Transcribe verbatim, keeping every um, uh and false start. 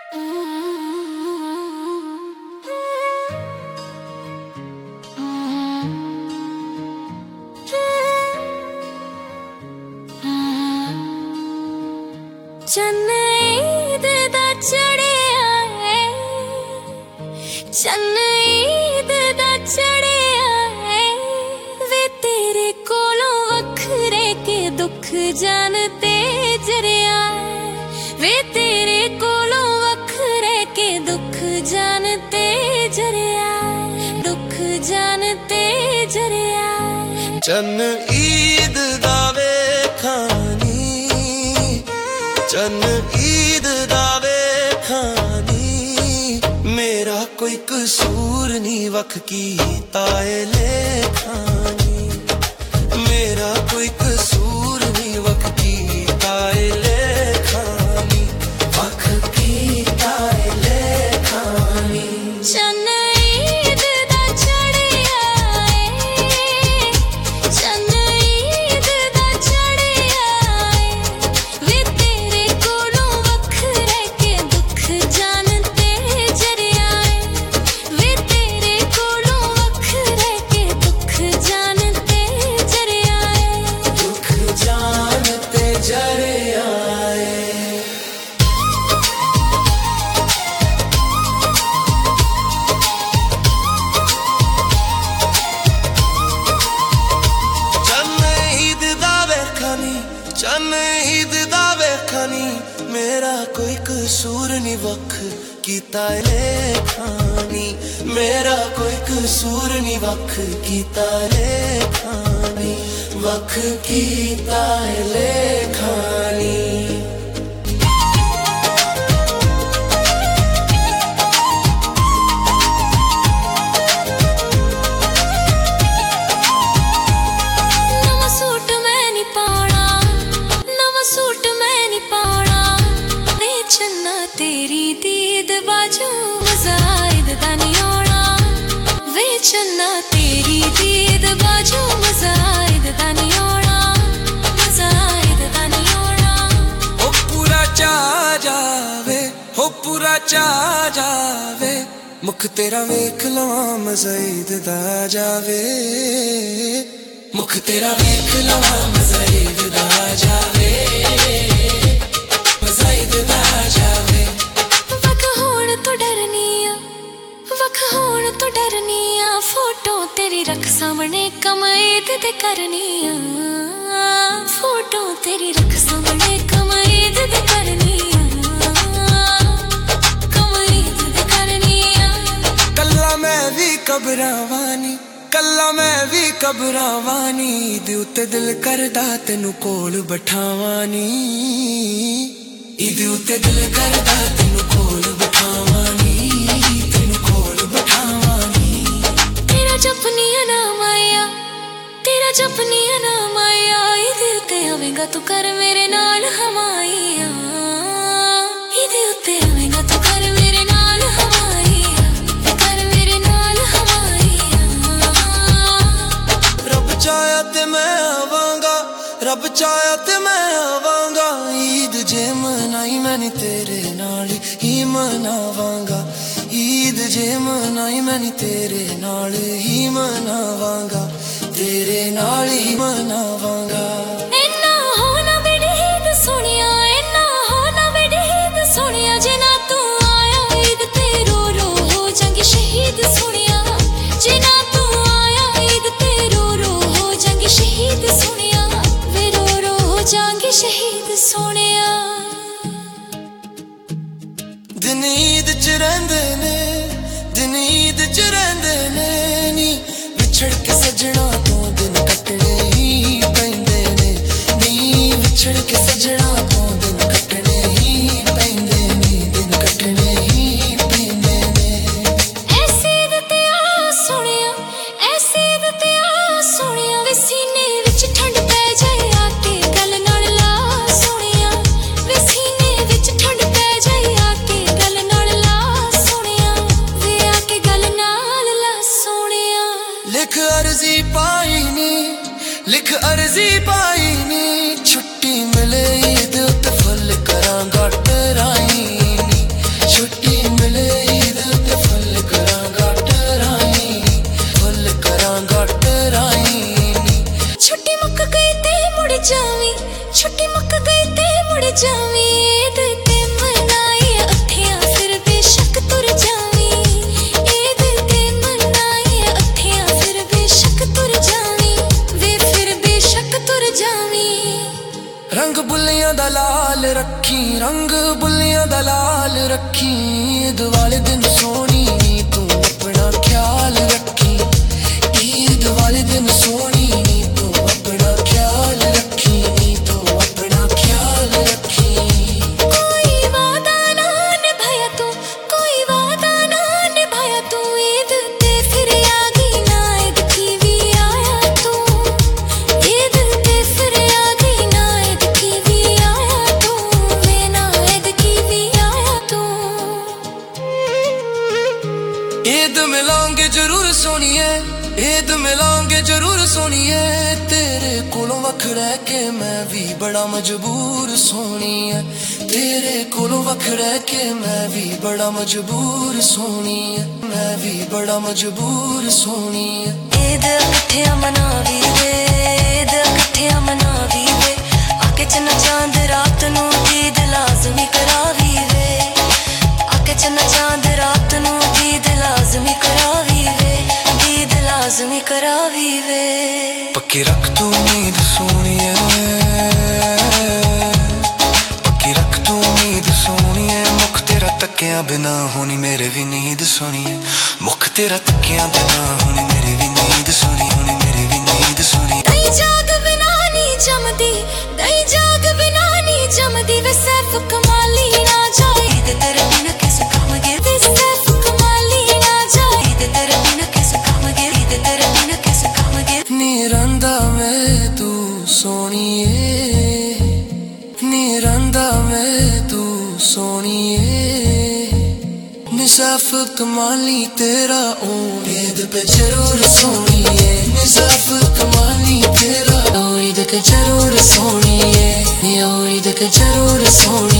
चन्न ईद दा चढ़िया है, चन्न ईद दा चढ़िया है, वे तेरे कोलों वखरे के दुख जानते जरिया, वे तेरे कोलों वखरे के दुख जानते जरिया, दुख जानते जरिया। चन्न ईद दा वेखानी, चन्न ईद दा वेखानी, मेरा कोई कसूर नहीं वख कीता ए लेखानी, मेरा कोई कसूर नहीं वख कीता ए लेखानी, वख कीता ए लेखानी। चन्न ईद दा चढ़िया है, चन्न ईद दा चढ़िया है, वे तेरे कोलों वखरे के दुख जानते जरिया है, वे तेरे कोलों वखरे के दुख जानते जरिया है, दुख जानते जरिया है। चन्न ईद दा वेखानी, चन्न ईद दा वेखानी, मेरा कोई कसूर नहीं वख कीता ए लेखानी, मेरा कोई कसूर नहीं वख कीता ए लेखानी, वख कीता ए लेखानी। नवा सूट मैं नहीं पाना, नवा सूट मैं नहीं पाना, वे चन्ना तेरी दीद बाजू मजा ईद दा नहीं आना, वे चन्ना तेरी दीद बाजू मजा ईद दा नहीं आना, मजा ईद दा नहीं आना। हो पूरा चा जावे, हो पूरा चा जावे, मुख तेरा वेख लवां मजा ईद दा जावे, मुख तेरा वेख लवां मजा ईद दा जावे, मजा ईद दा जावे। वख होण तो डरनिया, वख होण तो डरनिया, फोटो तेरी रख सामने कम ईद दे करनिया, फोटो तेरी रख सामने कम ईद दे करनिया, कम ईद दे करनिया। कल्ला मैं भी कबरावानी, कल्ला मैं भी कबरावानी, ईद उत्ते दिल करदा तेनू कोल बठावानी, ईद उत्ते दिल करदा तेनू कोल बठावानी, तेनू कोल बठावानी। तेरा जपनिया नाम आया, तेरा जपनिया नाम आया, ईद उत्ते आवेगा तू कर मेरे नाल हमाइया, ईद उत्ते आवेगा तू कर मेरे नाल हमाइया, कर मेरे नाल हमाइया। रब चाया ते मैं आवांगा, रब चाया ते मैं आवांगा, ईद जे मनाई मैंने तेरे नाल ही मनावांगा, ईद जे मनाई मैंने तेरे नाल ही मनावांगा, तेरे नाल ही मनावांगा। इन्ना हो ना बेड़ी ईद सोनिया, इन्ना हो ना बेड़ी ईद सोनिया, जे ना तू आया ईद ते रो रो हो जांगी शहीद सोनिया, जे ना तू आया ईद ते रो रो हो जांगी शहीद सोनिया, वे रो रो हो जांगी शहीद सोनिया। दिन ईद च रहिंदे ने, दिन ईद च रहिंदे ने नी, विछड़ के सजना तो दिन कटने ही पैंदे ने, नी विछड़ के सजना तो दिन कटने ही पैंदे ने, दिन कटने ही पैंदे ने। ऐसे ईद ते आ सोनिया, ऐसे ईद ते आ सोनिया, वे सीने विच ठंड पै जाए आके गल नाल ला सोनिया, वे सीने विच ठंड पै जाए आके गल नाल ला सोनिया, वे आके गल नाल ला सोनिया। लिख अर्जी पाई नी, लिख अर्जी पाई नी, छुट्टी मिले ईद जावी ईद ते मनाई अखियां फिर बेशक तुर जावी ईद ते मनाई अखियां फिर बेशक तुर जावी वे फिर बेशक तुर जावी रंग बुल्लियां दा लाल रखी रंग बुल्लियां दा लाल रखी ईद वाले दिन सोनी नी तू अपना ख्याल रखी ईद वाले दिन सोनी नी तू अपना ख्याल रखी नी तू अपना ख्याल रखी कोई वादा ना निभाया तू कोई वादा ना निभाया तू ईद ते फिर आ गई ना ईद की भी आया तू ईद ते फिर आ गई ना ईद की भी आया तू वे ना ईद की भी आया तू ईद मिलांगे जरूर सोनिए ईद मिलांगे जरूर सोनिए तेरे कोलों वख रह के मैं भी बड़ा मजबूर सोनिए तेरे कोलों वख रह के मैं भी बड़ा मजबूर सोनिए मैं भी बड़ा मजबूर सोनिए ईद कट्ठियां मनावी वे ईद कट्ठियां मनावी वे आके चन्ना चांद रात नू ईद लाज़मी करावी वे आके चन्ना चांद रात नू ईद लाज़मी करावी वे ईद लाज़मी करावी वे पक्की रख तू उम्मीद सोनिए पक्की रख तू उम्मीद सोनिए मुख तेरा तकिया बिना होनी मेरे भी नींद सोनिए मुख तेरा तकिया बिना होनी मेरे भी नींद सोनी होनी मेरे भी नींद सोनी दई जाग बिना नी जमदी दई जाग बिना नी जमदी वे सैफ कमाली ना जाए ईद तेरे बिन किस काम गे वे सैफ कमाली ना जाए ईद तेरे बिन किस काम गे ईद तेरे बिन किस काम गे नी रंदा मैं तू सोनिए नी रंदा मैं तू सोनिए निसाफ कमाली तेरा ओ ईद पे जरूर सोनिए निसाफ कमाली तेरा ओ ईद के जरूर सोनिए ओ ईद के जरूर सोनिए